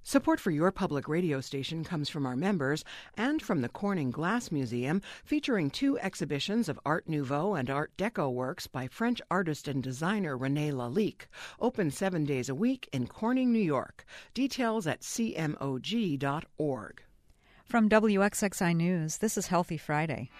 Support for your public radio station comes from our members and from the Corning Glass Museum, featuring 2 exhibitions of Art Nouveau and Art Deco works by French artist and designer René Lalique. Open 7 days a week in Corning, New York. Details at cmog.org. From WXXI News, this is Healthy Friday.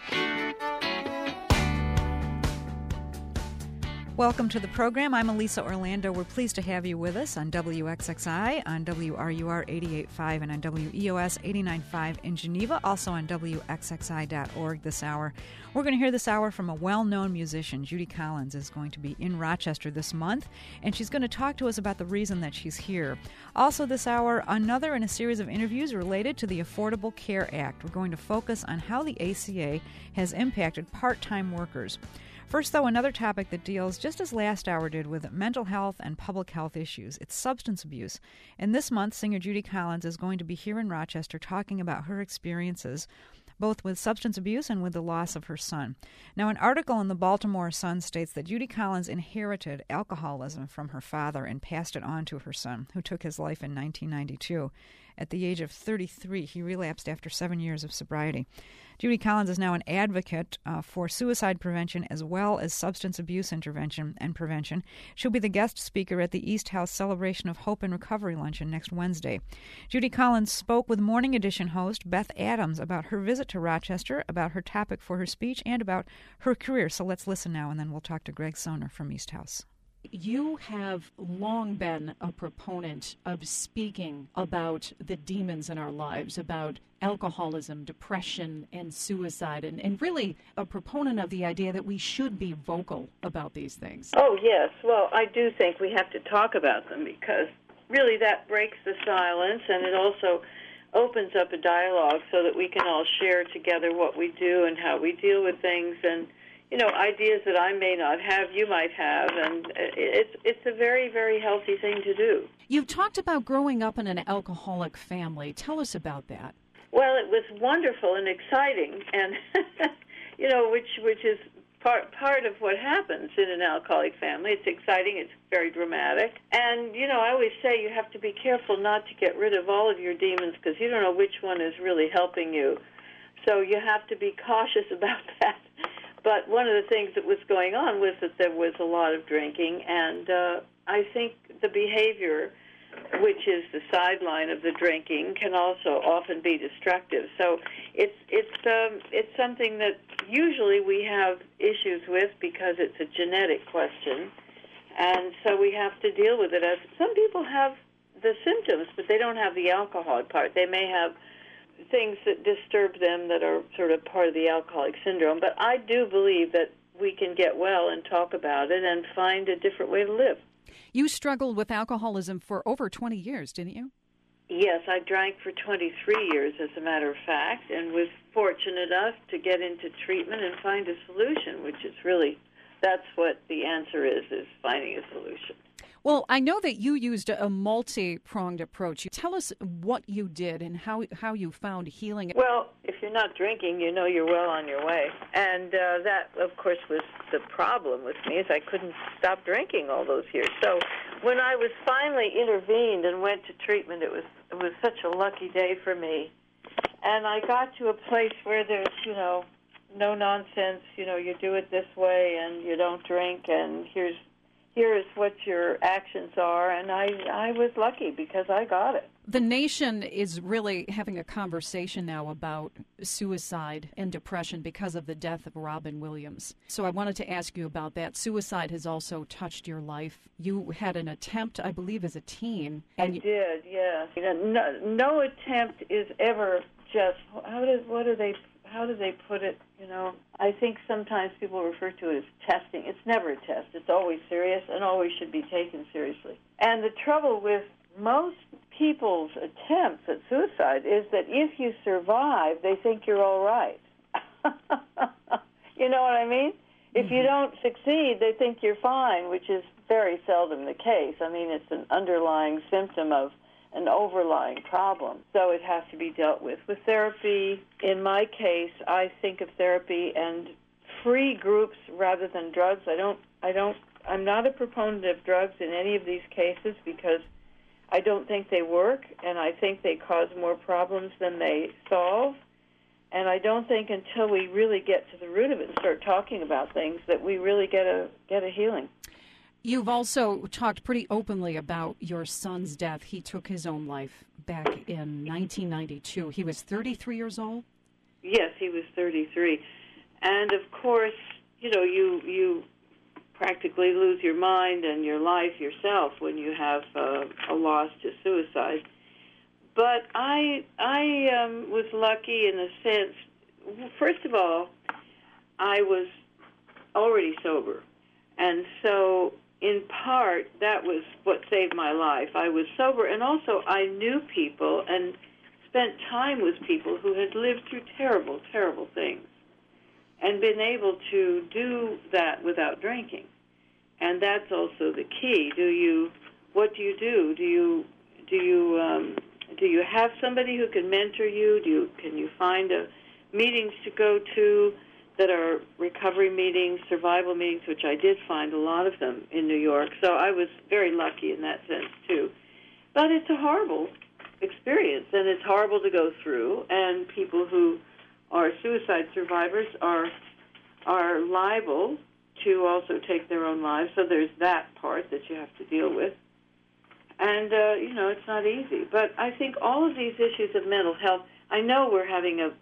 Welcome to the program. I'm Elisa Orlando. We're pleased to have you with us on WXXI, on WRUR 88.5, and on WEOS 89.5 in Geneva, also on WXXI.org this hour. We're going to hear this hour from a well-known musician. Judy Collins is going to be in Rochester this month, and she's going to talk to us about the reason that she's here. Also this hour, another in a series of interviews related to the Affordable Care Act. We're going to focus on how the ACA has impacted part-time workers. First, though, another topic that deals, just as last hour did, with mental health and public health issues. It's substance abuse. And this month, singer Judy Collins is going to be here in Rochester talking about her experiences, both with substance abuse and with the loss of her son. Now, an article in the Baltimore Sun states that Judy Collins inherited alcoholism from her father and passed it on to her son, who took his life in 1992. At the age of 33, he relapsed after 7 years of sobriety. Judy Collins is now an advocate for suicide prevention as well as substance abuse intervention and prevention. She'll be the guest speaker at the East House Celebration of Hope and Recovery Luncheon next Wednesday. Judy Collins spoke with Morning Edition host Beth Adams about her visit to Rochester, about her topic for her speech, and about her career. So let's listen now, and then we'll talk to Greg Soner from East House. You have long been a proponent of speaking about the demons in our lives, about alcoholism, depression, and suicide, and really a proponent of the idea that we should be vocal about these things. Oh, yes. Well, I do think we have to talk about them because really that breaks the silence, and it also opens up a dialogue so that we can all share together what we do and how we deal with things, and ideas that I may not have, you might have, and it's a very, very healthy thing to do. You've talked about growing up in an alcoholic family. Tell us about that. Well, it was wonderful and exciting, and which is part of what happens in an alcoholic family. It's exciting, it's very dramatic, and I always say you have to be careful not to get rid of all of your demons because you don't know which one is really helping you. So you have to be cautious about that. But one of the things that was going on was that there was a lot of drinking, and I think the behavior, which is the sideline of the drinking, can also often be destructive. So it's something that usually we have issues with because it's a genetic question, and so we have to deal with it. As some people have the symptoms, but they don't have the alcohol part. They may have things that disturb them that are sort of part of the alcoholic syndrome. But I do believe that we can get well and talk about it and find a different way to live. You struggled with alcoholism for over 20 years, didn't you? Yes, I drank for 23 years, as a matter of fact, and was fortunate enough to get into treatment and find a solution, which is really, that's what the answer is finding a solution. Well, I know that you used a multi-pronged approach. Tell us what you did and how you found healing. Well, if you're not drinking, you're well on your way. And that, of course, was the problem with me, is I couldn't stop drinking all those years. So when I was finally intervened and went to treatment, it was such a lucky day for me. And I got to a place where there's, no nonsense, you do it this way and you don't drink, and here is what your actions are, and I was lucky because I got it. The nation is really having a conversation now about suicide and depression because of the death of Robin Williams. So I wanted to ask you about that. Suicide has also touched your life. You had an attempt, I believe, as a teen. I did, yes. No attempt is ever just, how do they put it? I think sometimes people refer to it as testing. It's never a test. It's always serious and always should be taken seriously. And the trouble with most people's attempts at suicide is that if you survive, they think you're all right. You know what I mean? If you don't succeed, they think you're fine, which is very seldom the case. I mean, it's an underlying symptom of an overlying problem. So it has to be dealt with therapy. In my case, I think of therapy and free groups rather than drugs. I'm not a proponent of drugs in any of these cases because I don't think they work, and I think they cause more problems than they solve. And I don't think until we really get to the root of it and start talking about things that we really get a healing. You've also talked pretty openly about your son's death. He took his own life back in 1992. He was 33 years old? Yes, he was 33. And, of course, you practically lose your mind and your life yourself when you have a loss to suicide. But I was lucky in a sense. First of all, I was already sober. And so, in part, that was what saved my life. I was sober, and also I knew people and spent time with people who had lived through terrible, terrible things and been able to do that without drinking. And that's also the key. What do you do? Do you have somebody who can mentor you? Can you find meetings to go to that are recovery meetings, survival meetings, which I did find a lot of them in New York. So I was very lucky in that sense, too. But it's a horrible experience, and it's horrible to go through, and people who are suicide survivors are liable to also take their own lives. So there's that part that you have to deal with. And, it's not easy. But I think all of these issues of mental health, I know we're having a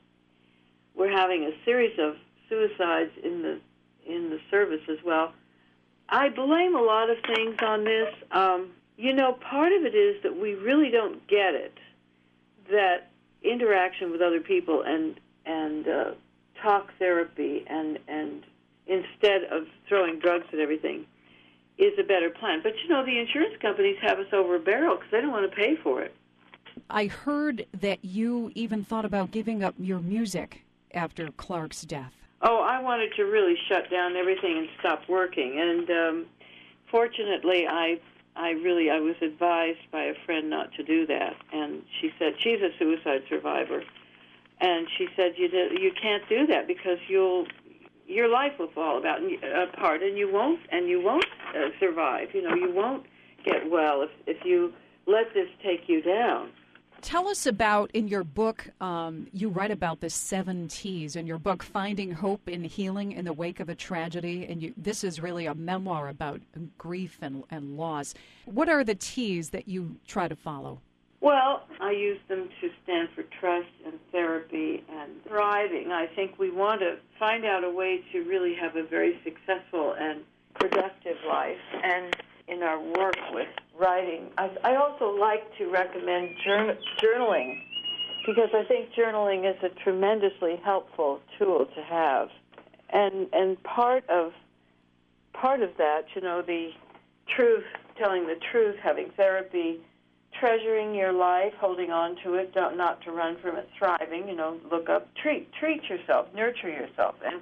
series of suicides in the service as well. I blame a lot of things on this. Part of it is that we really don't get it, that interaction with other people and talk therapy and instead of throwing drugs at everything is a better plan. But, the insurance companies have us over a barrel because they don't want to pay for it. I heard that you even thought about giving up your music after Clark's death. Oh, I wanted to really shut down everything and stop working. And fortunately, I was advised by a friend not to do that. And she said, she's a suicide survivor. And she said, you can't do that because your life will fall apart, and you won't survive. You won't get well if you let this take you down. Tell us about, in your book, you write about the 7 T's in your book, Finding Hope in Healing in the Wake of a Tragedy, and this is really a memoir about grief and loss. What are the T's that you try to follow? Well, I use them to stand for trust and therapy and thriving. I think we want to find out a way to really have a very successful and productive life. And in our work with writing, I also like to recommend journaling, because I think journaling is a tremendously helpful tool to have. And part of that, the truth, telling the truth, having therapy, treasuring your life, holding on to it, not to run from it, thriving, look up, treat yourself, nurture yourself, and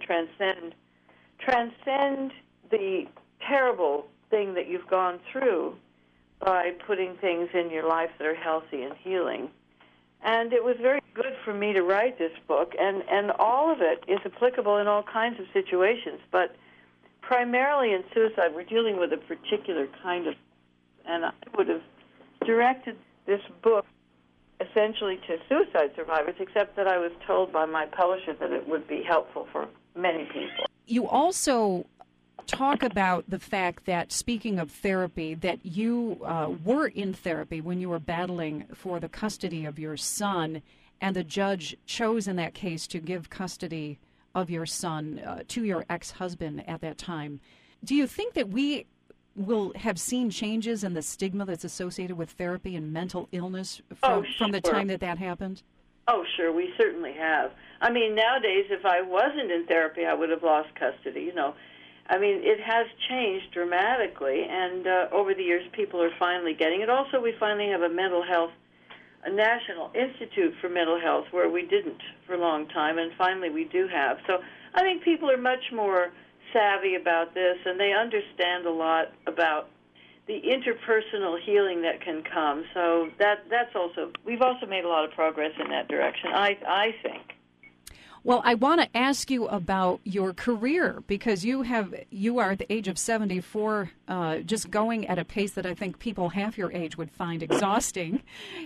transcend the terrible thing that you've gone through by putting things in your life that are healthy and healing. And it was very good for me to write this book, and all of it is applicable in all kinds of situations, but primarily in suicide, we're dealing with a particular kind of, and I would have directed this book essentially to suicide survivors, except that I was told by my publisher that it would be helpful for many people. You also talk about the fact that, speaking of therapy, that you were in therapy when you were battling for the custody of your son, and the judge chose in that case to give custody of your son to your ex-husband at that time. Do you think that we will have seen changes in the stigma that's associated with therapy and mental illness from the time that happened? Oh, sure, we certainly have. I mean, nowadays, if I wasn't in therapy, I would have lost custody, I mean, it has changed dramatically, and over the years, people are finally getting it. Also, we finally have a National Institute for Mental Health, where we didn't for a long time, and finally we do have. So I think people are much more savvy about this, and they understand a lot about the interpersonal healing that can come. So we've also made a lot of progress in that direction, I think. Well, I want to ask you about your career, because you are at the age of 74, just going at a pace that I think people half your age would find exhausting.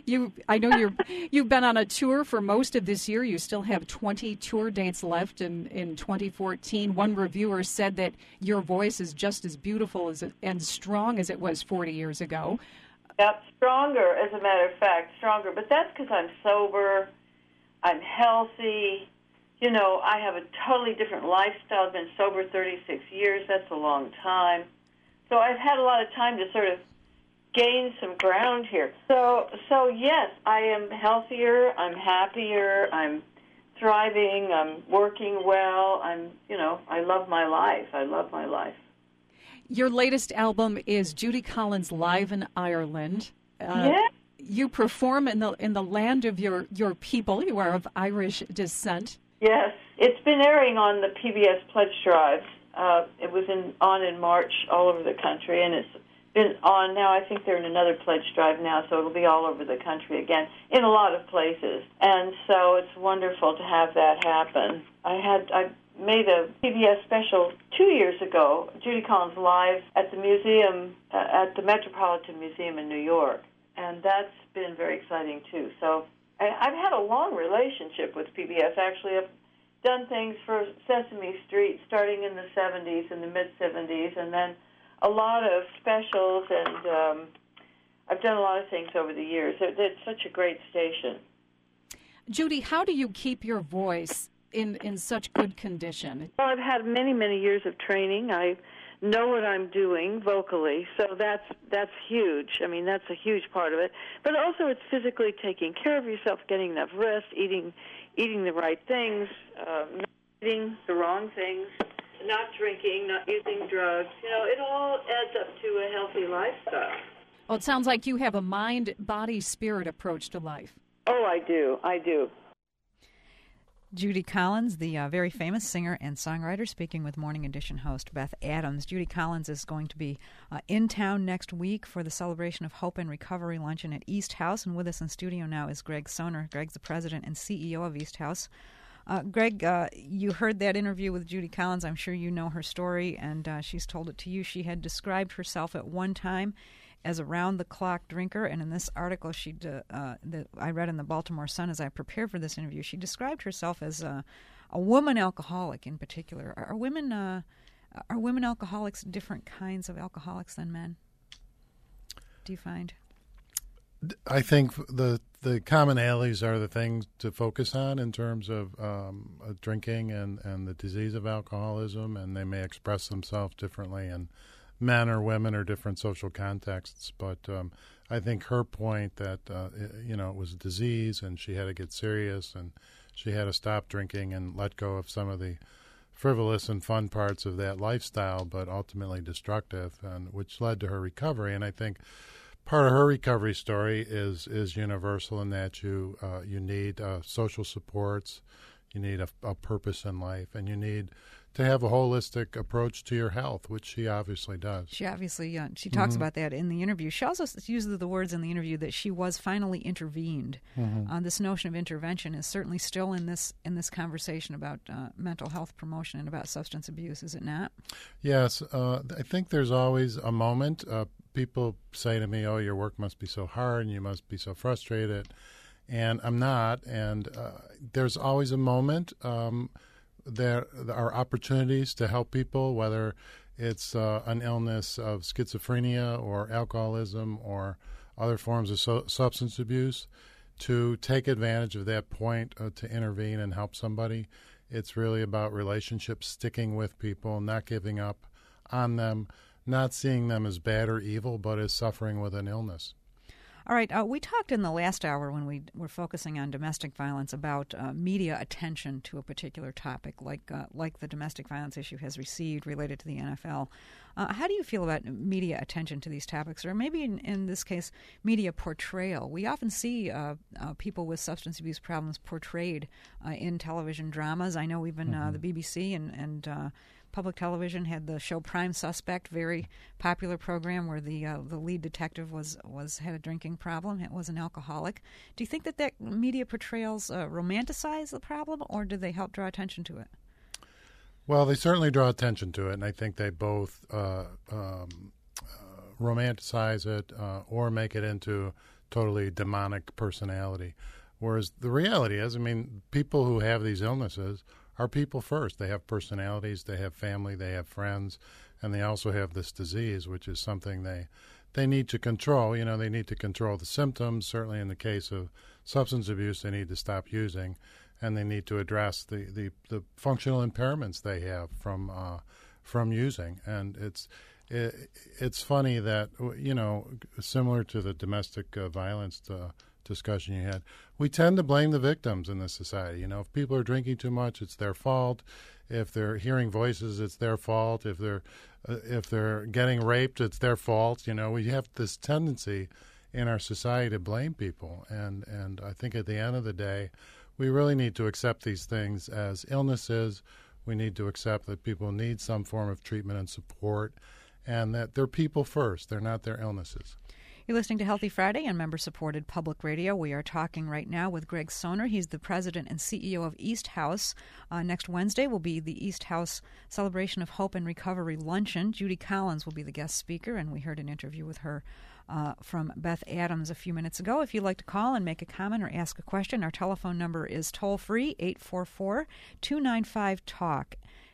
I know you've been on a tour for most of this year. You still have 20 tour dates left in 2014. One reviewer said that your voice is just as beautiful and strong as it was 40 years ago. Yep, stronger, as a matter of fact, stronger. But that's because I'm sober, I'm healthy. You know, I have a totally different lifestyle. I've been sober 36 years. That's a long time. So I've had a lot of time to sort of gain some ground here. So yes, I am healthier. I'm happier. I'm thriving. I'm working well. I love my life. I love my life. Your latest album is Judy Collins Live in Ireland. Yeah. You perform in the land of your people. You are of Irish descent. Yes, it's been airing on the PBS Pledge Drive. It was on in March all over the country, and it's been on now. I think they're in another Pledge Drive now, so it'll be all over the country again in a lot of places. And so it's wonderful to have that happen. I made a PBS special 2 years ago, Judy Collins Live at the museum, at the Metropolitan Museum in New York, and that's been very exciting too. So I've had a long relationship with PBS. Actually, I've done things for Sesame Street starting in the 70s, in the mid-70s, and then a lot of specials, and I've done a lot of things over the years. It's such a great station. Judy, how do you keep your voice in such good condition? Well, I've had many, many years of training. I know what I'm doing vocally, so that's huge. I mean, that's a huge part of it. But also it's physically taking care of yourself, getting enough rest, eating the right things, not eating the wrong things, not drinking, not using drugs. You know, it all adds up to a healthy lifestyle. Well, it sounds like you have a mind, body, spirit approach to life. Oh, I do. Judy Collins, the very famous singer and songwriter, speaking with Morning Edition host Beth Adams. Judy Collins is going to be in town next week for the Celebration of Hope and Recovery Luncheon at East House, and with us in studio now is Greg Soner. Greg's the president and CEO of East House. Greg, you heard that interview with Judy Collins. I'm sure you know her story, and she's told it to you. She had described herself at one time as a round-the-clock drinker, and in this article that I read in the Baltimore Sun as I prepared for this interview, she described herself as a woman alcoholic in particular. Are women alcoholics different kinds of alcoholics than men? Do you find? I think the commonalities are the things to focus on in terms of drinking and the disease of alcoholism, and they may express themselves differently in men or women or different social contexts. But I think her point that, it was a disease and she had to get serious and she had to stop drinking and let go of some of the frivolous and fun parts of that lifestyle, but ultimately destructive, and which led to her recovery. And I think part of her recovery story is universal in that you need social supports, you need a purpose in life, and you need to have a holistic approach to your health, which she obviously does. She obviously she talks about that in the interview. She also uses the words in the interview that she was finally intervened. This notion of intervention is certainly still in this conversation about mental health promotion and about substance abuse, is it not? Yes, I think there's always a moment. People say to me, "Oh, your work must be so hard and you must be so frustrated," and I'm not. And there's always a moment. There are opportunities to help people, whether it's an illness of schizophrenia or alcoholism or other forms of substance abuse, to take advantage of that point to intervene and help somebody. It's really about relationships, sticking with people, not giving up on them, not seeing them as bad or evil, but as suffering with an illness. All right. We talked in the last hour when we were focusing on domestic violence about media attention to a particular topic, like the domestic violence issue has received related to the NFL. How do you feel about media attention to these topics, or maybe in this case, media portrayal? We often see people with substance abuse problems portrayed in television dramas. I know even the BBC and Public Television had the show Prime Suspect, very popular program where the lead detective had a drinking problem. It was an alcoholic. Do you think that media portrayals romanticize the problem, or do they help draw attention to it? Well, they certainly draw attention to it, and I think they both romanticize it or make it into totally demonic personality. Whereas the reality is, I mean, people who have these illnesses are people first. They have personalities, they have family, they have friends, and they also have this disease, which is something they need to control. You know, they need to control the symptoms. Certainly in the case of substance abuse, they need to stop using, and they need to address the functional impairments they have from using. And it's funny that, you know, similar to the domestic violence discussion you had, we tend to blame the victims in this society. You know, if people are drinking too much, it's their fault. If they're hearing voices, it's their fault. If they're getting raped, it's their fault. You know, we have this tendency in our society to blame people, and I think at the end of the day, we really need to accept these things as illnesses. We need to accept that people need some form of treatment and support, and that they're people first. They're not their illnesses. You're listening to Healthy Friday on member-supported public radio. We are talking right now with Greg Soner. He's the president and CEO of East House. Next Wednesday will be the East House Celebration of Hope and Recovery Luncheon. Judy Collins will be the guest speaker, and we heard an interview with her from Beth Adams a few minutes ago. If you'd like to call and make a comment or ask a question, our telephone number is toll-free, 844-295-TALK,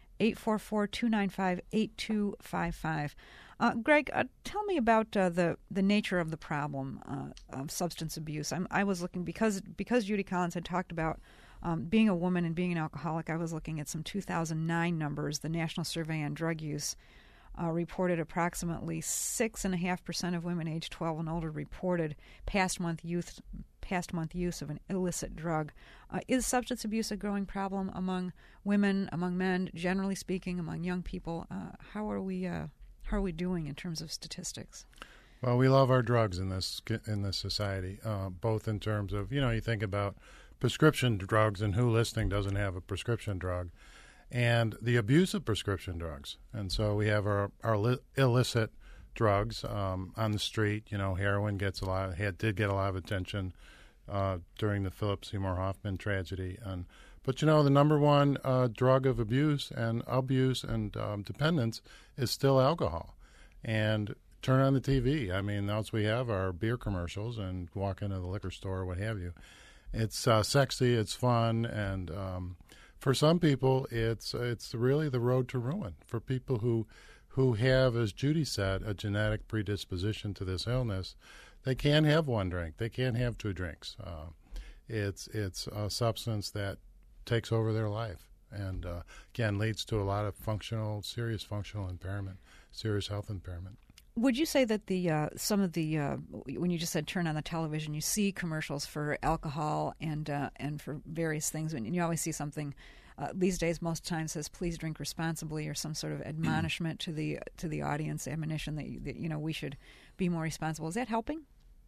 844-295-8255. Greg, tell me about the nature of the problem of substance abuse. I was looking, because Judy Collins had talked about being a woman and being an alcoholic, I was looking at some 2009 numbers. The National Survey on Drug Use reported approximately 6.5% of women aged 12 and older reported past month use of an illicit drug. Is substance abuse a growing problem among women, among men, generally speaking, among young people? How are we doing in terms of statistics? Well, we love our drugs in this society, both in terms of, you know, you think about prescription drugs, and who listening doesn't have a prescription drug, and the abuse of prescription drugs. And so we have our illicit drugs on the street. You know, heroin did get a lot of attention during the Philip Seymour Hoffman tragedy. But, you know, the number one drug of abuse and dependence is still alcohol. And turn on the TV. I mean, else we have our beer commercials and walk into the liquor store or what have you. It's sexy, it's fun, and for some people, it's really the road to ruin. For people who have, as Judy said, a genetic predisposition to this illness, they can't have one drink. They can't have two drinks. It's a substance that takes over their life, and again leads to a lot of serious functional impairment, serious health impairment. Would you say that some of the when you just said turn on the television, you see commercials for alcohol and for various things, and you always see something these days. Most times says please drink responsibly, or some sort of admonishment to the audience, admonition that you know we should be more responsible. Is that helping?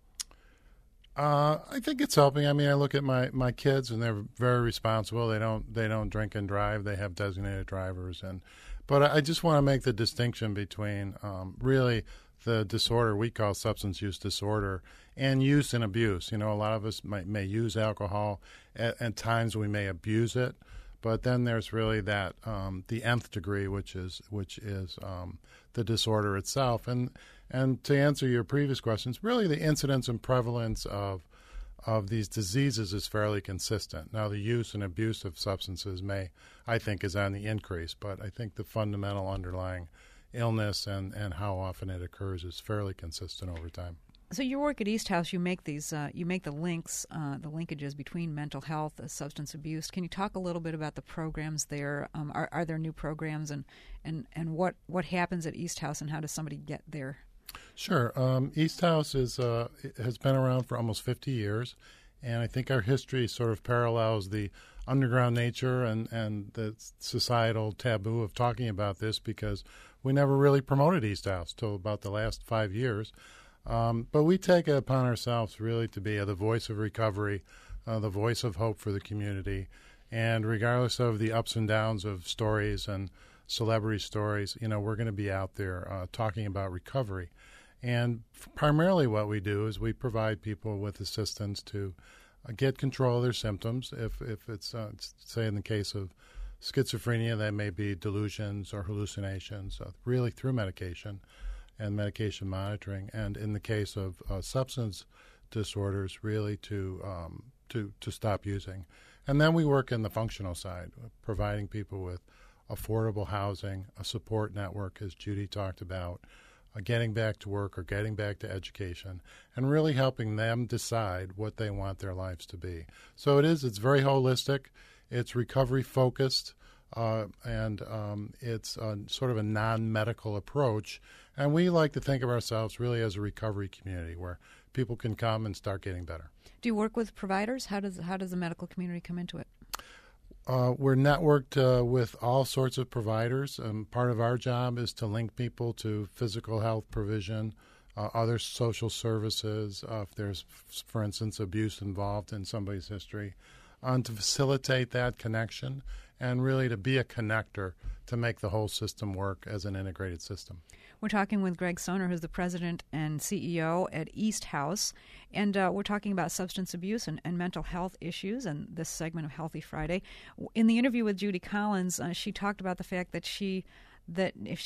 I think it's helping. I mean, I look at my kids, and they're very responsible. They don't drink and drive. They have designated drivers, but I just want to make the distinction between really the disorder we call substance use disorder and use and abuse. You know, a lot of us may use alcohol. At times we may abuse it, but then there's really that the nth degree, which is the disorder itself. And to answer your previous questions, really the incidence and prevalence of these diseases is fairly consistent. Now, the use and abuse of substances I think, is on the increase, but I think the fundamental underlying illness and how often it occurs is fairly consistent over time. So your work at East House, you make these, you make the linkages between mental health and substance abuse. Can you talk a little bit about the programs there? Are there new programs, and what happens at East House, and how does somebody get there? Sure. East House has been around for almost 50 years, and I think our history sort of parallels the underground nature and the societal taboo of talking about this, because we never really promoted East House till about the last 5 years. But we take it upon ourselves really to be the voice of recovery, the voice of hope for the community, and regardless of the ups and downs of stories and celebrity stories. We're going to be out there talking about recovery. And primarily what we do is we provide people with assistance to get control of their symptoms. If it's, say, in the case of schizophrenia, that may be delusions or hallucinations, really through medication and medication monitoring. And in the case of substance disorders, really to stop using. And then we work in the functional side, providing people with affordable housing, a support network, as Judy talked about, getting back to work or getting back to education, and really helping them decide what they want their lives to be. So it's very holistic. It's recovery-focused, and it's sort of a non-medical approach. And we like to think of ourselves really as a recovery community where people can come and start getting better. Do you work with providers? How does the medical community come into it? We're networked with all sorts of providers. Part of our job is to link people to physical health provision, other social services, if there's, for instance, abuse involved in somebody's history, to facilitate that connection and really to be a connector to make the whole system work as an integrated system. We're talking with Greg Soner, who's the president and CEO at East House, and we're talking about substance abuse and mental health issues in this segment of Healthy Friday. In the interview with Judy Collins, she talked about the fact that if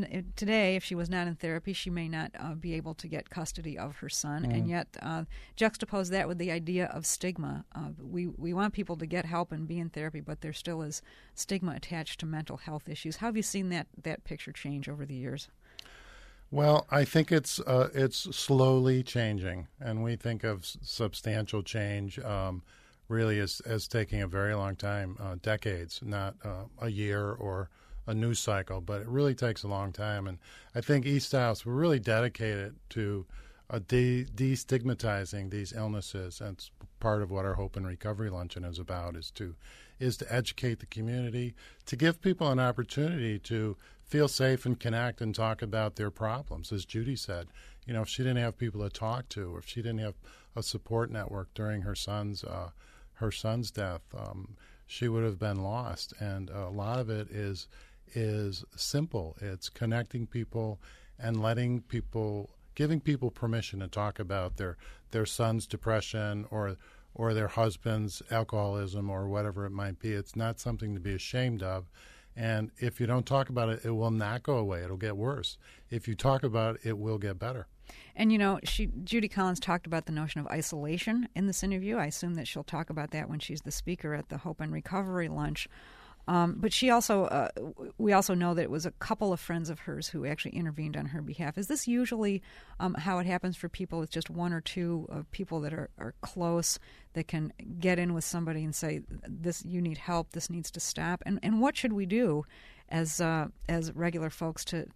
she was not in therapy, she may not be able to get custody of her son, and yet juxtapose that with the idea of stigma. We want people to get help and be in therapy, but there still is stigma attached to mental health issues. How have you seen that picture change over the years? Well, I think it's slowly changing, and we think of substantial change really as taking a very long time, decades, not a year or a news cycle, but it really takes a long time. And I think East House, we're really dedicated to destigmatizing these illnesses. And it's part of what our Hope and Recovery Luncheon is about, is to educate the community, to give people an opportunity to feel safe and connect and talk about their problems. As Judy said, if she didn't have people to talk to, or if she didn't have a support network during her son's death, she would have been lost. And a lot of it is simple. It's connecting people and giving people permission to talk about their son's depression or their husband's alcoholism or whatever it might be. It's not something to be ashamed of. And if you don't talk about it, it will not go away. It'll get worse. If you talk about it, it will get better. And, Judy Collins talked about the notion of isolation in this interview. I assume that she'll talk about that when she's the speaker at the Hope and Recovery Lunch. But she also, we also know that it was a couple of friends of hers who actually intervened on her behalf. Is this usually how it happens for people? It's just one or two people that are close that can get in with somebody and say, "This, you need help. This needs to stop." And what should we do as regular folks to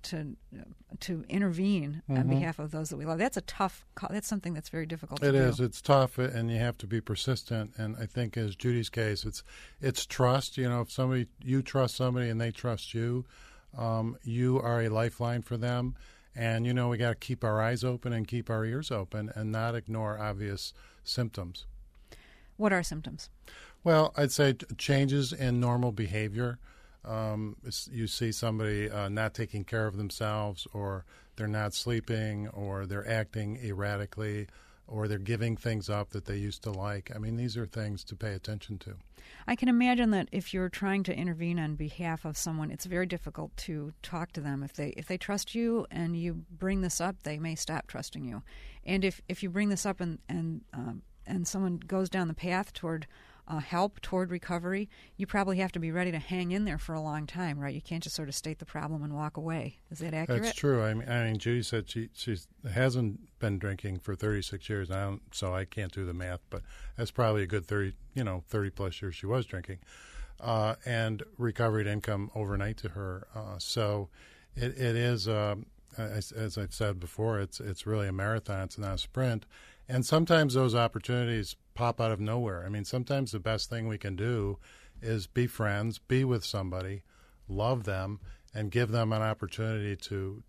intervene on behalf of those that we love? That's a tough. That's something that's very difficult to do. It is. It's tough, and you have to be persistent. And I think, as Judy's case, it's trust. If you trust somebody and they trust you, you are a lifeline for them. And we got to keep our eyes open and keep our ears open and not ignore obvious symptoms. What are symptoms? Well, I'd say changes in normal behavior. You see somebody not taking care of themselves, or they're not sleeping, or they're acting erratically, or they're giving things up that they used to like. I mean, these are things to pay attention to. I can imagine that if you're trying to intervene on behalf of someone, it's very difficult to talk to them. If they trust you and you bring this up, they may stop trusting you. And if you bring this up and someone goes down the path toward help, toward recovery, you probably have to be ready to hang in there for a long time, right? You can't just sort of state the problem and walk away. Is that accurate? That's true. I mean, Judy said she hasn't been drinking for 36 years, so I can't do the math, but that's probably a good 30 plus years she was drinking, and recovered income overnight to her. So it is, as I've said before, it's really a marathon. It's not a sprint. And sometimes those opportunities pop out of nowhere. I mean, sometimes the best thing we can do is be friends, be with somebody, love them, and give them an opportunity to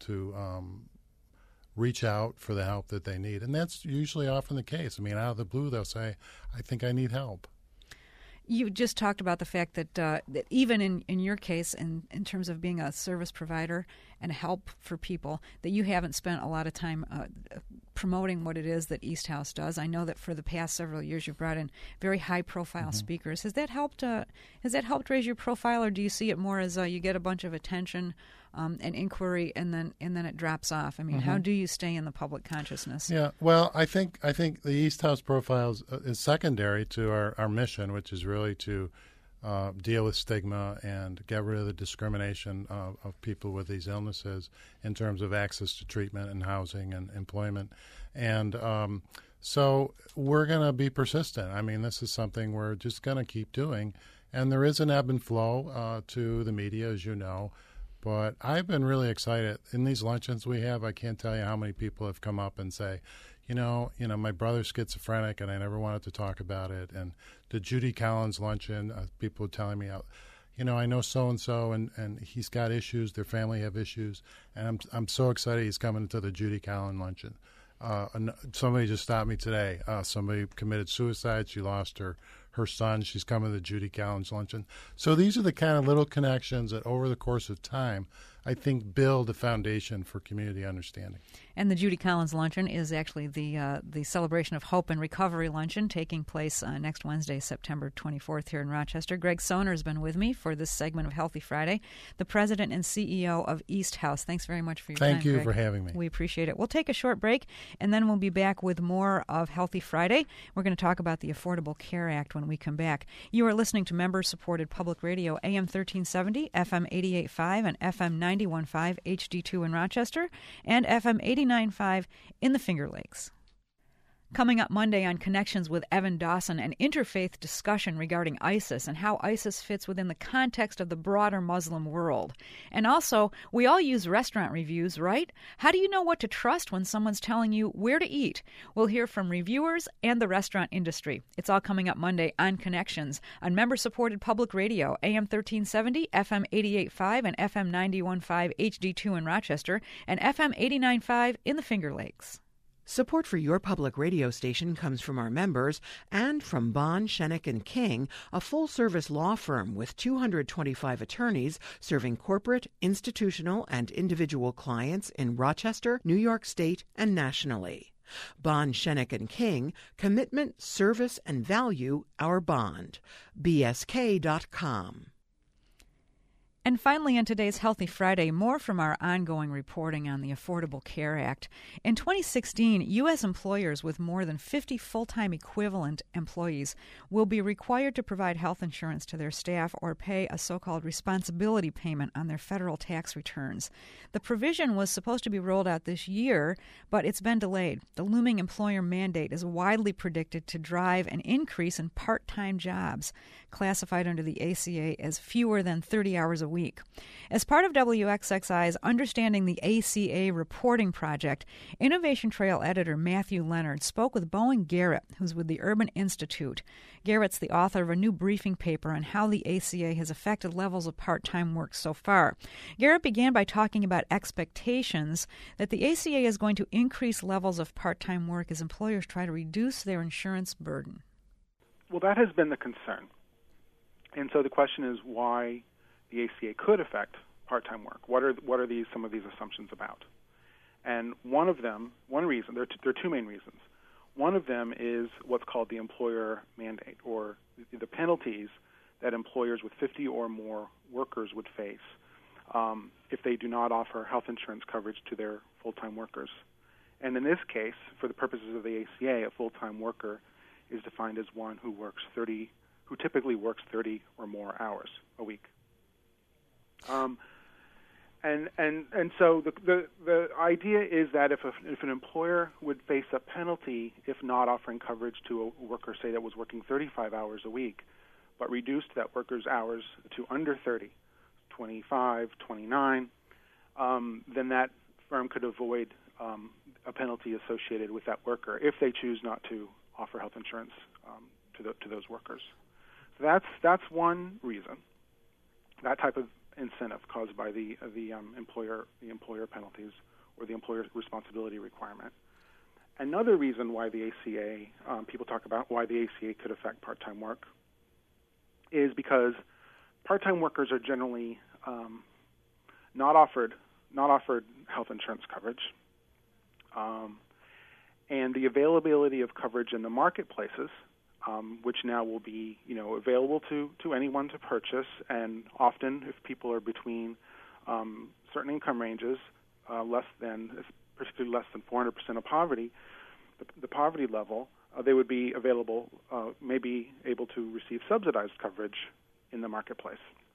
reach out for the help that they need. And that's usually often the case. I mean, out of the blue, they'll say, "I think I need help." You just talked about the fact that that even in your case, in terms of being a service provider and help for people, that you haven't spent a lot of time promoting what it is that East House does. I know that for the past several years you've brought in very high-profile speakers. Has that helped raise your profile, or do you see it more as you get a bunch of attention and inquiry, and then it drops off? I mean, how do you stay in the public consciousness? Yeah, well, I think the East House profile is secondary to our mission, which is really to deal with stigma and get rid of the discrimination of people with these illnesses in terms of access to treatment and housing and employment. And so we're going to be persistent. I mean, this is something we're just going to keep doing. And there is an ebb and flow to the media, as you know. But I've been really excited. In these luncheons we have, I can't tell you how many people have come up and say, you know, my brother's schizophrenic and I never wanted to talk about it. And the Judy Collins luncheon, people are telling me, I know so-and-so and he's got issues, their family have issues. And I'm so excited he's coming to the Judy Collins luncheon. Somebody just stopped me today. Somebody committed suicide. She lost her son. She's coming to the Judy Collins luncheon. So these are the kind of little connections that over the course of time, I think, build a foundation for community understanding. And the Judy Collins luncheon is actually the Celebration of Hope and Recovery luncheon taking place next Wednesday, September 24th here in Rochester. Greg Soner has been with me for this segment of Healthy Friday, the president and CEO of East House. Thanks very much for your time, Thank you Greg. for having me. We appreciate it. We'll take a short break, and then we'll be back with more of Healthy Friday. We're going to talk about the Affordable Care Act when we come back. You are listening to member-supported public radio, AM 1370, FM 88.5, and FM 91.5 HD2 in Rochester, and FM 89.5 in the Finger Lakes. Coming up Monday on Connections with Evan Dawson, an interfaith discussion regarding ISIS and how ISIS fits within the context of the broader Muslim world. And also, we all use restaurant reviews, right? How do you know what to trust when someone's telling you where to eat? We'll hear from reviewers and the restaurant industry. It's all coming up Monday on Connections on member-supported public radio, AM 1370, FM 88.5, and FM 91.5 HD2 in Rochester, and FM 89.5 in the Finger Lakes. Support for your public radio station comes from our members and from Bond, Shenick & King, a full-service law firm with 225 attorneys serving corporate, institutional, and individual clients in Rochester, New York State, and nationally. Bond, Shenick & King, commitment, service, and value, our bond. BSK.com. And finally, on today's Healthy Friday, more from our ongoing reporting on the Affordable Care Act. In 2016, U.S. employers with more than 50 full-time equivalent employees will be required to provide health insurance to their staff or pay a so-called responsibility payment on their federal tax returns. The provision was supposed to be rolled out this year, but it's been delayed. The looming employer mandate is widely predicted to drive an increase in part-time jobs, classified under the ACA as fewer than 30 hours a week. As part of WXXI's Understanding the ACA reporting project, Innovation Trail editor Matthew Leonard spoke with Bowen Garrett, who's with the Urban Institute. Garrett's the author of a new briefing paper on how the ACA has affected levels of part-time work so far. Garrett began by talking about expectations that the ACA is going to increase levels of part-time work as employers try to reduce their insurance burden. Well, that has been the concern. And so the question is why the ACA could affect part-time work. What are some of these assumptions about? And one reason, there are two main reasons. One of them is what's called the employer mandate, or the penalties that employers with 50 or more workers would face if they do not offer health insurance coverage to their full-time workers. And in this case, for the purposes of the ACA, a full-time worker is defined as one who typically works 30 or more hours a week. And so the idea is that if an employer would face a penalty if not offering coverage to a worker, say, that was working 35 hours a week, but reduced that worker's hours to under 30, 25, 29, then that firm could avoid a penalty associated with that worker if they choose not to offer health insurance to those workers. So that's one reason. That type of incentive caused by the employer penalties or the employer responsibility requirement. Another reason why the ACA, people talk about why the ACA could affect part-time work, is because part-time workers are generally not offered health insurance coverage, and the availability of coverage in the marketplaces, which now will be available to anyone to purchase, and often if people are between certain income ranges, particularly less than 400% of poverty, the poverty level, they would be available, maybe able to receive subsidized coverage in the marketplace.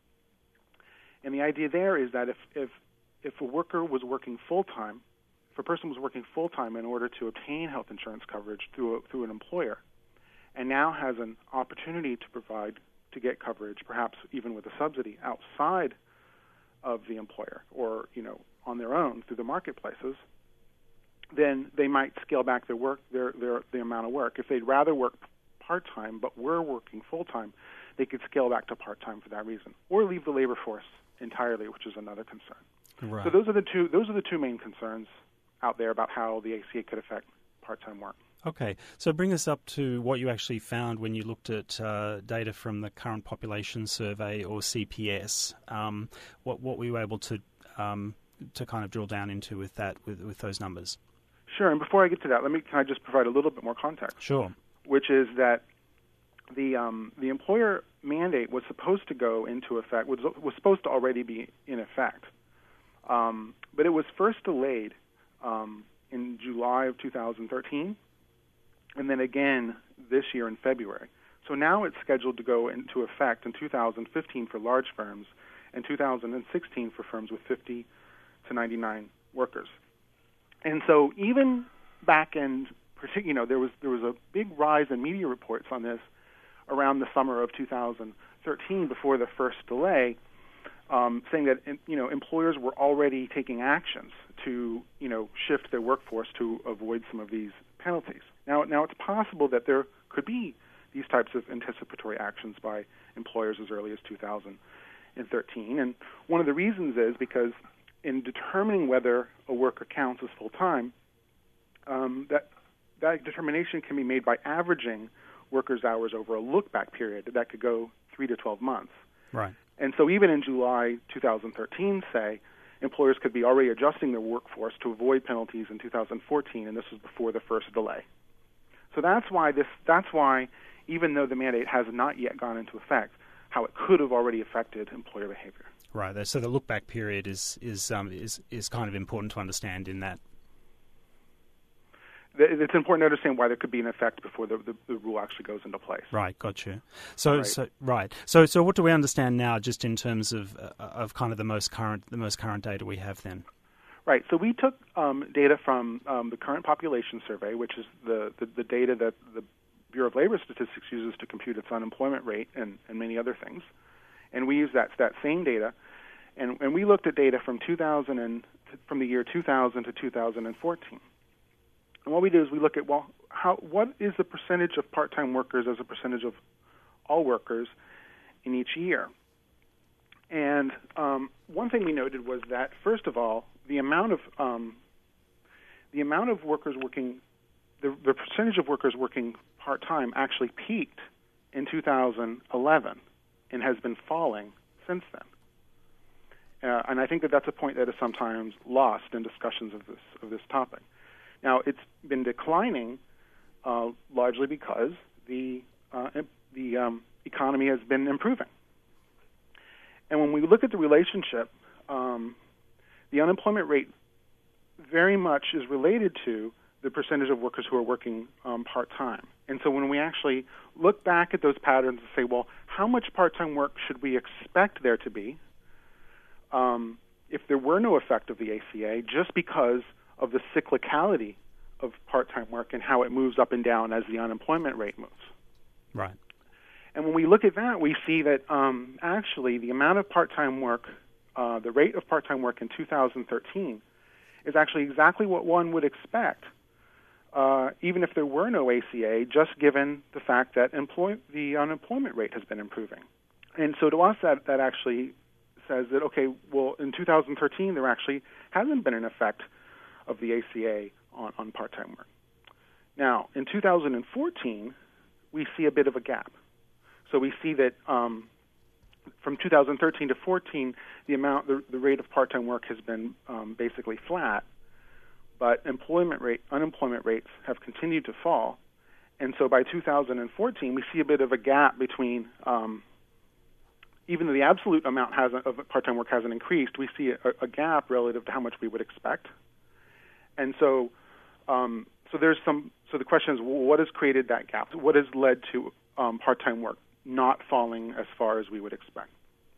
And the idea there is that if a worker was working full-time, if a person was working full-time in order to obtain health insurance coverage through an employer, and now has an opportunity to get coverage, perhaps even with a subsidy outside of the employer or on their own through the marketplaces, then they might scale back their work, the amount of work. If they'd rather work part-time but were working full-time, they could scale back to part-time for that reason, or leave the labor force entirely, which is another concern. Right. So those are the two main concerns out there about how the ACA could affect part-time work. Okay, so bring us up to what you actually found when you looked at data from the Current Population Survey, or CPS. What were you able to kind of drill down into with that, with those numbers? Sure, and before I get to that, can I just provide a little bit more context? Sure. Which is that the employer mandate was supposed to go into effect, was supposed to already be in effect, but it was first delayed in July of 2013, and then again this year in February. So now it's scheduled to go into effect in 2015 for large firms and 2016 for firms with 50 to 99 workers. And so even back in, there was a big rise in media reports on this around the summer of 2013 before the first delay, saying that employers were already taking actions to shift their workforce to avoid some of these penalties. Now it's possible that there could be these types of anticipatory actions by employers as early as 2013, and one of the reasons is because in determining whether a worker counts as full-time, that determination can be made by averaging workers' hours over a look-back period that could go 3 to 12 months. Right. And so even in July 2013, say, employers could be already adjusting their workforce to avoid penalties in 2014, and this was before the first delay. So that's why even though the mandate has not yet gone into effect, how it could have already affected employer behavior. Right. So the look-back period is kind of important to understand in that. It's important to understand why there could be an effect before the rule actually goes into place. Right, got you. So what do we understand now, just in terms of kind of the most current data we have then? Right. So we took data from the Current Population Survey, which is the data that the Bureau of Labor Statistics uses to compute its unemployment rate and many other things, and we used that same data, and we looked at data from from the year 2000 to 2014. And what we do is we look at, what is the percentage of part-time workers as a percentage of all workers in each year? And one thing we noted was that, first of all, the amount of workers working, the percentage of workers working part-time actually peaked in 2011 and has been falling since then. And I think that's a point that is sometimes lost in discussions of this topic. Now, it's been declining largely because the economy has been improving. And when we look at the relationship, the unemployment rate very much is related to the percentage of workers who are working part-time. And so when we actually look back at those patterns and say, well, how much part-time work should we expect there to be if there were no effect of the ACA, just because of the cyclicality of part-time work and how it moves up and down as the unemployment rate moves. Right. And when we look at that, we see that actually the amount of part-time work, the rate of part-time work in 2013 is actually exactly what one would expect, even if there were no ACA, just given the fact that the unemployment rate has been improving. And so to us, that actually says that, okay, well, in 2013, there actually hasn't been an effect of the ACA on part-time work. Now, in 2014, we see a bit of a gap. So we see that from 2013 to 14, the rate of part-time work has been basically flat, but unemployment rates have continued to fall. And so by 2014, we see a bit of a gap between, even though the absolute amount of part-time work hasn't increased, we see a gap relative to how much we would expect. And so, so the question is, what has created that gap? What has led to part-time work not falling as far as we would expect?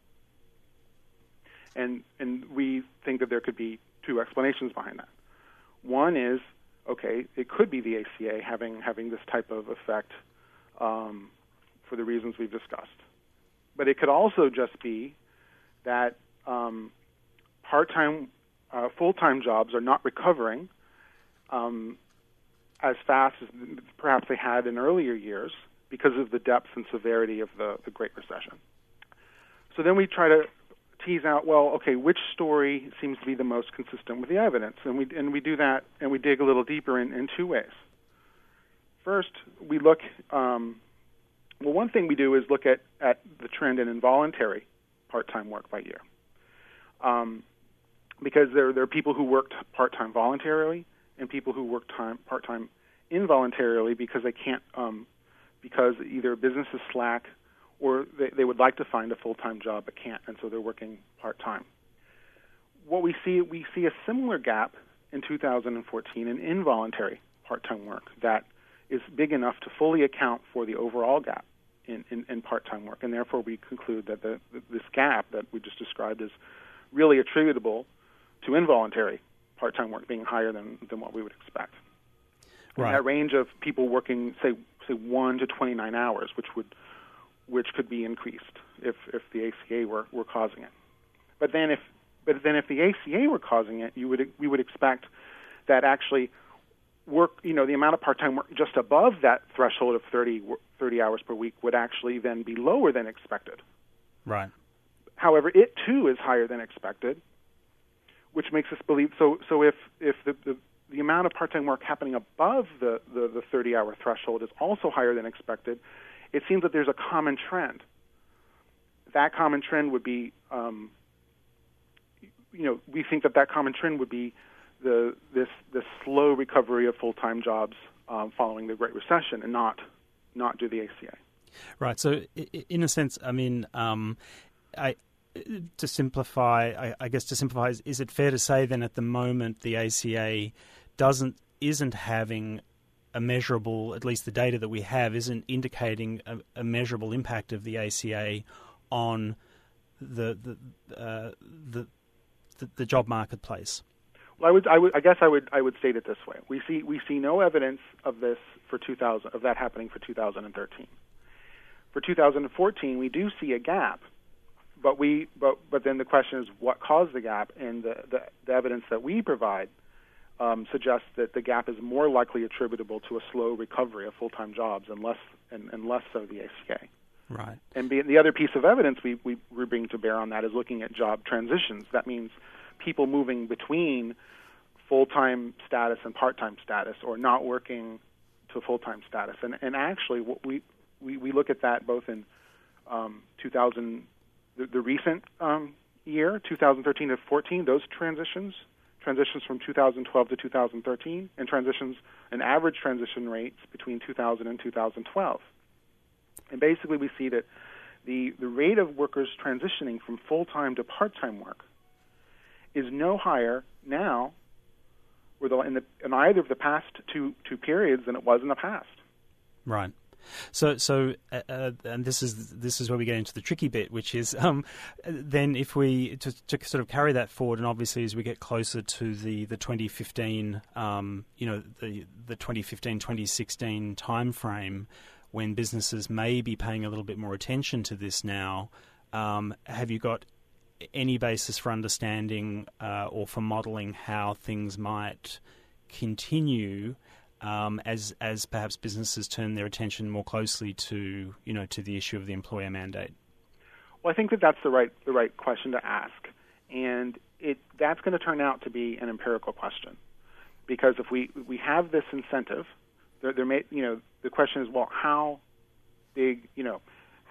And we think that there could be two explanations behind that. One is, okay, it could be the ACA having this type of effect for the reasons we've discussed. But it could also just be that part-time, full-time jobs are not recovering as fast as perhaps they had in earlier years because of the depth and severity of the Great Recession. So then we try to tease out, well, okay, which story seems to be the most consistent with the evidence? And we do that, and we dig a little deeper in two ways. First, we look, one thing we do is look at the trend in involuntary part-time work by year. Because there are people who worked part-time voluntarily and people who work part-time involuntarily because they can't, because either business is slack or they would like to find a full-time job but can't, and so they're working part-time. What we see a similar gap in 2014 in involuntary part-time work that is big enough to fully account for the overall gap in part-time work, and therefore we conclude that this gap that we just described is really attributable to involuntary part-time work being higher than what we would expect. Right. And that range of people working, say 1 to 29 hours, which could be increased if the ACA were causing it. But then if the ACA were causing it, we would expect that actually work, the amount of part-time work just above that threshold of 30 hours per week would actually then be lower than expected. Right. However, it too is higher than expected, which makes us believe. So if the amount of part-time work happening above the 30-hour threshold is also higher than expected, it seems that there's a common trend. That common trend would be, we think that common trend would be the slow recovery of full-time jobs following the Great Recession, and not do the ACA. Right. So, in a sense, I mean, to simplify, is it fair to say then at the moment the ACA isn't having a measurable, at least the data that we have, isn't indicating a measurable impact of the ACA on the job marketplace? Well, I guess I would state it this way: we see no evidence of this of that happening for 2013. For 2014, we do see a gap, but then the question is what caused the gap, and the evidence that we provide suggests that the gap is more likely attributable to a slow recovery of full-time jobs and less so the ACA. Right. And the other piece of evidence we bring to bear on that is looking at job transitions. That means people moving between full-time status and part-time status, or not working to full-time status. And actually, what we look at that both in 2000, the recent year, 2013 to 14, those transitions from 2012 to 2013, and average transition rates between 2000 and 2012. And basically, we see that the rate of workers transitioning from full-time to part-time work is no higher now in either of the past two periods than it was in the past. Right. So, and this is where we get into the tricky bit, which is then if we to sort of carry that forward, and obviously as we get closer to the 2015, the 2015-2016 time frame, when businesses may be paying a little bit more attention to this now, have you got any basis for understanding or for modelling how things might continue as perhaps businesses turn their attention more closely to the issue of the employer mandate? Well, I think that's the right question to ask, and that's going to turn out to be an empirical question, because if we have this incentive, the question is, well, how big,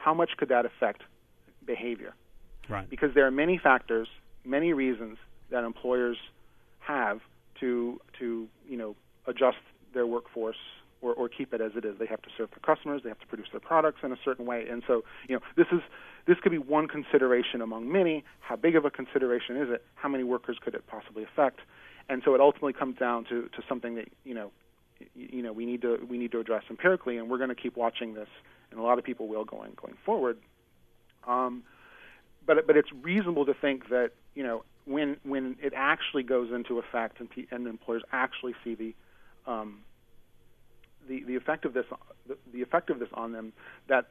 how much could that affect behavior? Right. Because there are many factors, many reasons that employers have to adjust their workforce or keep it as it is. They have to serve their customers, they have to produce their products in a certain way, and so this could be one consideration among many. How big of a consideration is it? How many workers could it possibly affect? And so it ultimately comes down to something that we need to address empirically, and we're going to keep watching this, and a lot of people will going forward. But it's reasonable to think that when it actually goes into effect and employers actually see the effect of this on them, that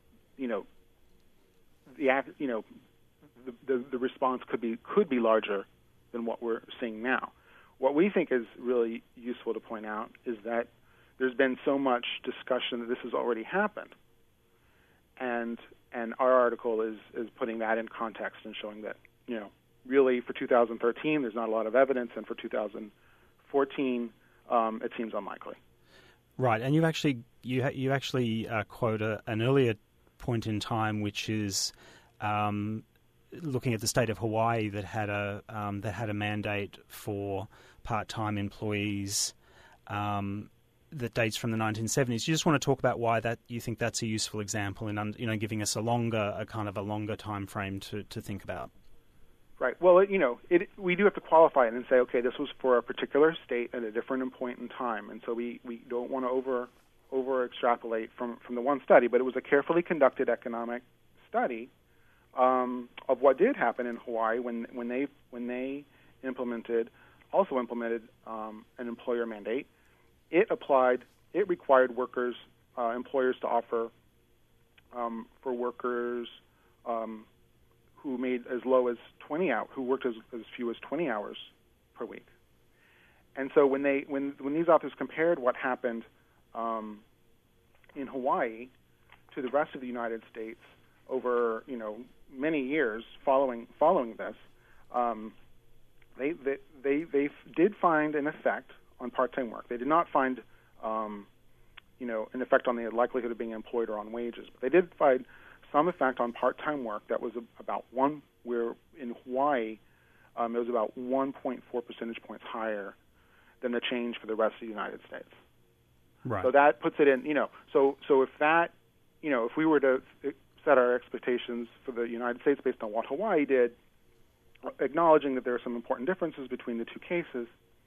the response could be larger than what we're seeing now. What we think is really useful to point out is that there's been so much discussion that this has already happened, and our article is putting that in context and showing that really for 2013 there's not a lot of evidence, and for 2014 it seems unlikely. Right, and you actually quote an earlier point in time, which is looking at the state of Hawaii that had a mandate for part-time employees that dates from the 1970s. You just want to talk about why that you think that's a useful example in giving us a longer time frame to think about. Right. Well, we do have to qualify it and say, okay, this was for a particular state at a different point in time, and so we don't want to over extrapolate from the one study, but it was a carefully conducted economic study of what did happen in Hawaii when they implemented an employer mandate. It required employers to offer for workers who made as low as 20 hours, who worked as few as 20 hours per week. And so when these authors compared what happened in Hawaii to the rest of the United States over many years following this, they did find an effect on part-time work. They did not find an effect on the likelihood of being employed or on wages, but they did find some effect on part-time work that was about where in Hawaii it was about 1.4 percentage points higher than the change for the rest of the United States. Right. So that puts it in, so if that, if we were to set our expectations for the United States based on what Hawaii did, acknowledging that there are some important differences between the two cases,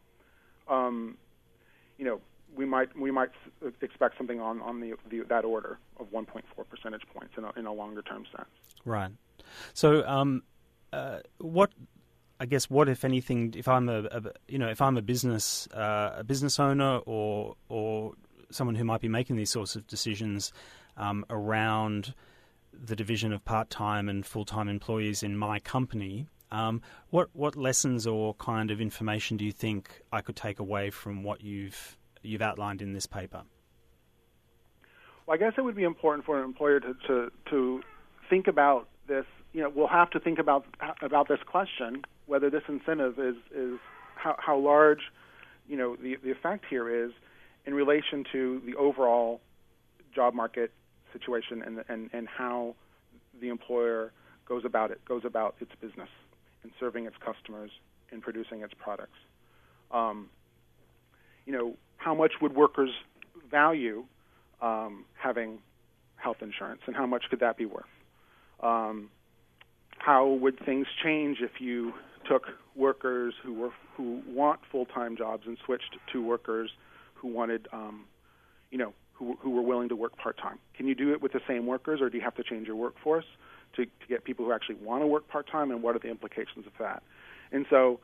we might expect something on that order of 1.4 percentage points in a longer term sense. Right. So, what if anything, if I'm a business owner or someone who might be making these sorts of decisions around the division of part-time and full-time employees in my company, what lessons or kind of information do you think I could take away from what you've outlined in this paper? Well, I guess it would be important for an employer to think about this. We'll have to think about this question, whether this incentive is how large, the effect here is in relation to the overall job market situation and how the employer goes about its business in serving its customers and producing its products. How much would workers value having health insurance, and how much could that be worth? How would things change if you took workers who want full-time jobs and switched to workers who wanted, who were willing to work part-time? Can you do it with the same workers, or do you have to change your workforce to get people who actually want to work part-time, and what are the implications of that? And so,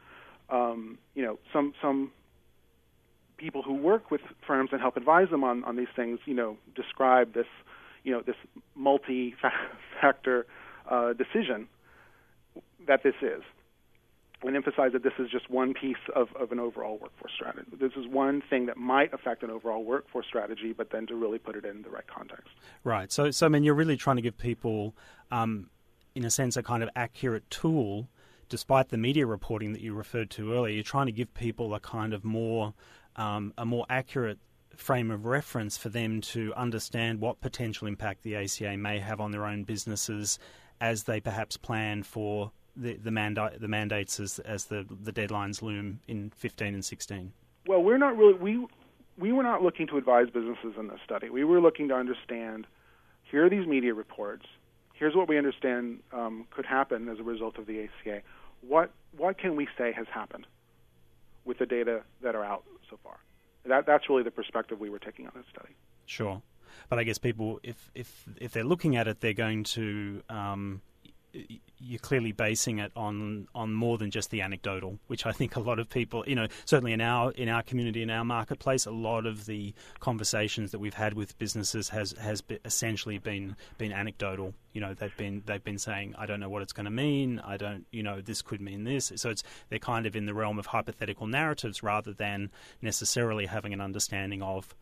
some people who work with firms and help advise them on these things, describe this, this multi-factor decision that this is, and emphasize that this is just one piece of an overall workforce strategy. This is one thing that might affect an overall workforce strategy, but then to really put it in the right context. Right. So I mean, you're really trying to give people, in a sense, a kind of accurate tool, despite the media reporting that you referred to earlier. You're trying to give people a kind of more, a more accurate frame of reference for them to understand what potential impact the ACA may have on their own businesses as they perhaps plan for the mandates as the deadlines loom in 15 and 16? Well, we're not really we were not looking to advise businesses in this study. We were looking to understand, here are these media reports. Here's what we understand could happen as a result of the ACA. What can we say has happened with the data that are out so far? That's really the perspective we were taking on this study. Sure, but I guess people, if they're looking at it, they're going to you're clearly basing it on more than just the anecdotal, which I think a lot of people, certainly in our community, in our marketplace, a lot of the conversations that we've had with businesses has essentially been anecdotal. They've been saying, I don't know what it's going to mean. I don't, this could mean this. So they're kind of in the realm of hypothetical narratives rather than necessarily having an understanding of,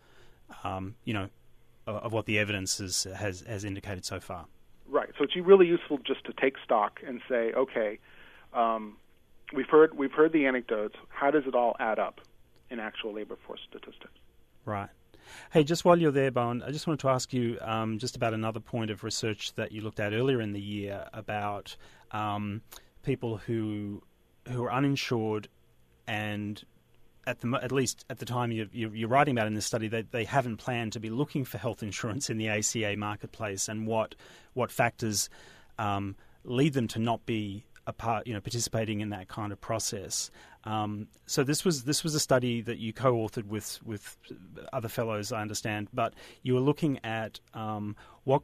of what the evidence has indicated so far. Right. So it's really useful just to take stock and say, okay, we've heard the anecdotes. How does it all add up in actual labor force statistics? Right. Hey, just while you're there, Bowen, I just wanted to ask you just about another point of research that you looked at earlier in the year about people who are uninsured and at least at the time you're writing about in this study, that they haven't planned to be looking for health insurance in the ACA marketplace, and what factors lead them to not be participating in that kind of process. So this was a study that you co-authored with other fellows, I understand, but you were looking at what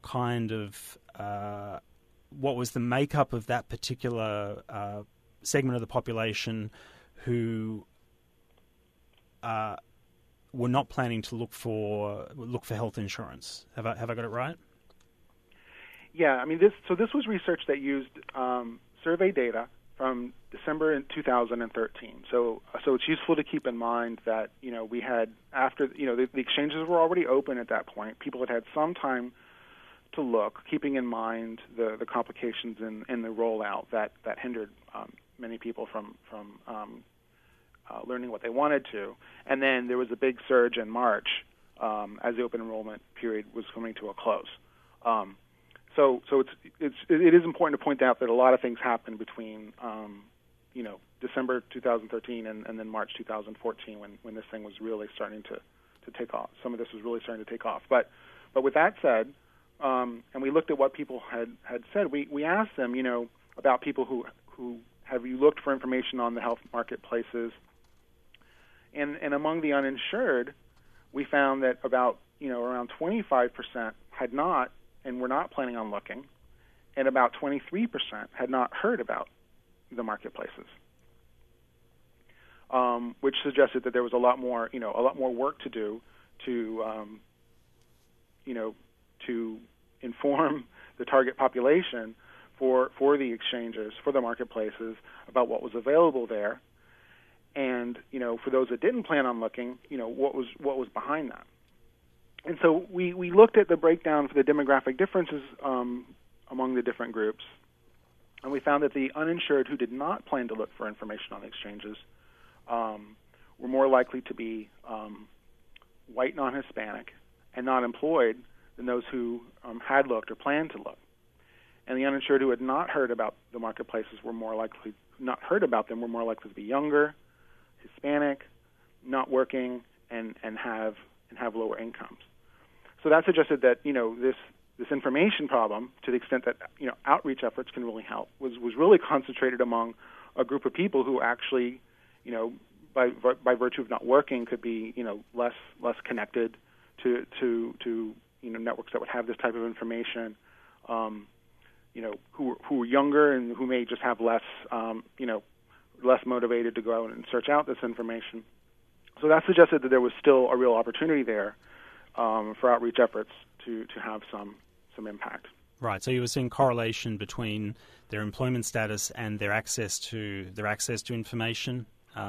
was the makeup of that particular segment of the population who were not planning to look for health insurance. Have I got it right? Yeah, I mean this was research that used survey data from December in 2013. So it's useful to keep in mind that we had, after the exchanges were already open at that point. People had some time to look, keeping in mind the complications in the rollout that hindered many people from learning what they wanted to. And then there was a big surge in March as the open enrollment period was coming to a close. So it is important to point out that a lot of things happened between December 2013 and then March 2014 when this thing was really starting to take off. Some of this was really starting to take off. But with that said, and we looked at what people had said, we asked them, about people who have you looked for information on the health marketplaces. And among the uninsured, we found that about around 25% had not and were not planning on looking, and about 23% had not heard about the marketplaces, which suggested that there was a lot more work to do to inform the target population for the exchanges, for the marketplaces, about what was available there. And for those that didn't plan on looking, what was behind that. And so we looked at the breakdown for the demographic differences among the different groups, and we found that the uninsured who did not plan to look for information on exchanges were more likely to be white, non-Hispanic, and not employed than those who had looked or planned to look. And the uninsured who had not heard about the marketplaces were more likely to be younger, Hispanic, not working, and have lower incomes. So that suggested that this information problem, to the extent that outreach efforts can really help, was really concentrated among a group of people who actually, by virtue of not working, could be less connected to networks that would have this type of information. Who are younger and who may just have less motivated to go out and search out this information. So that suggested that there was still a real opportunity there for outreach efforts to have some impact. Right. So you were seeing correlation between their employment status and their access to information.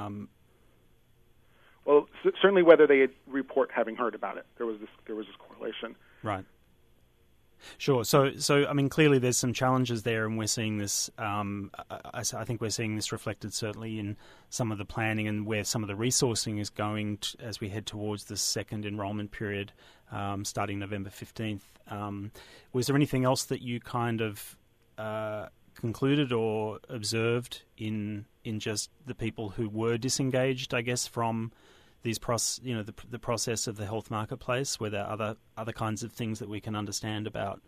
Well, certainly whether they report having heard about it, there was this correlation. Right. Sure. So I mean, clearly there's some challenges there, and we're seeing this. I think we're seeing this reflected certainly in some of the planning and where some of the resourcing is going as we head towards the second enrolment period, starting November 15th. Was there anything else that you kind of concluded or observed in just the people who were disengaged, I guess, from these the process of the health marketplace? Were there other kinds of things that we can understand about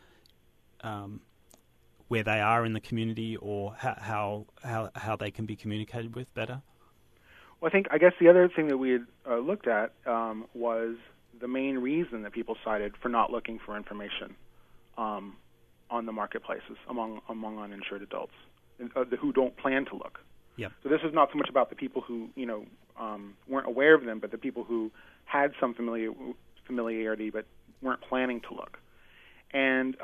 where they are in the community, or how they can be communicated with better? Well, I guess the other thing that we had looked at was the main reason that people cited for not looking for information on the marketplaces among uninsured adults who don't plan to look. Yep. So this is not so much about the people who weren't aware of them, but the people who had some familiarity but weren't planning to look. And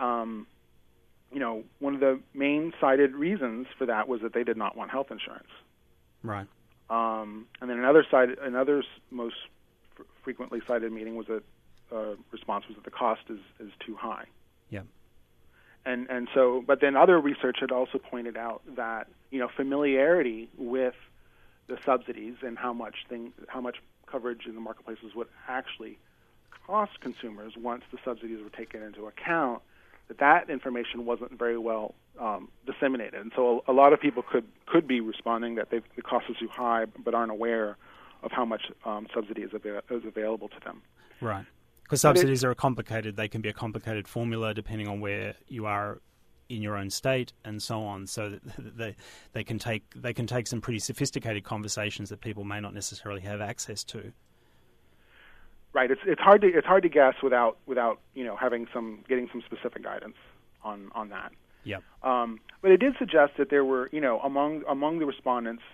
one of the main cited reasons for that was that they did not want health insurance. Right. And then another most frequently cited meeting was response was that the cost is too high. Yeah. And so, but then other research had also pointed out that familiarity with the subsidies and how much coverage in the marketplaces would actually cost consumers once the subsidies were taken into account, that information wasn't very well disseminated. And so a lot of people could be responding that the cost is too high, but aren't aware of how much subsidy is available to them. Right. Because subsidies are complicated. They can be a complicated formula depending on where you are in your own state and so on. So they can take some pretty sophisticated conversations that people may not necessarily have access to. Right. It's hard to guess without getting some specific guidance on that. Yep. But it did suggest that there were among the respondents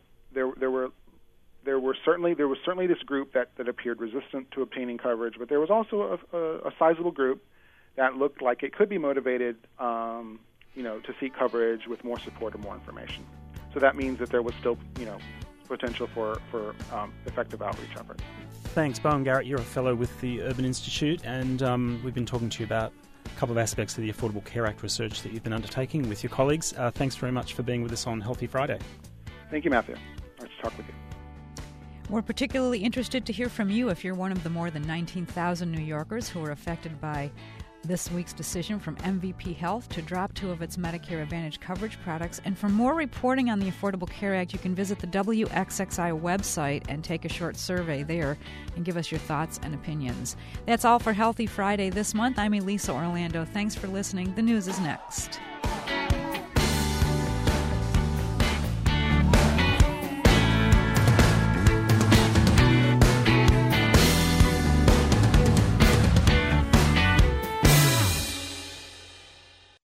there was certainly this group that appeared resistant to obtaining coverage, but there was also a sizable group that looked like it could be motivated to seek coverage with more support or more information. So that means that there was still potential for effective outreach efforts. Thanks, Bowen Garrett. You're a fellow with the Urban Institute, and we've been talking to you about a couple of aspects of the Affordable Care Act research that you've been undertaking with your colleagues. Thanks very much for being with us on Healthy Friday. Thank you, Matthew. Nice to talk with you. We're particularly interested to hear from you if you're one of the more than 19,000 New Yorkers who are affected by this week's decision from MVP Health to drop 2 of its Medicare Advantage coverage products. And for more reporting on the Affordable Care Act, you can visit the WXXI website and take a short survey there and give us your thoughts and opinions. That's all for Healthy Friday this month. I'm Elisa Orlando. Thanks for listening. The news is next.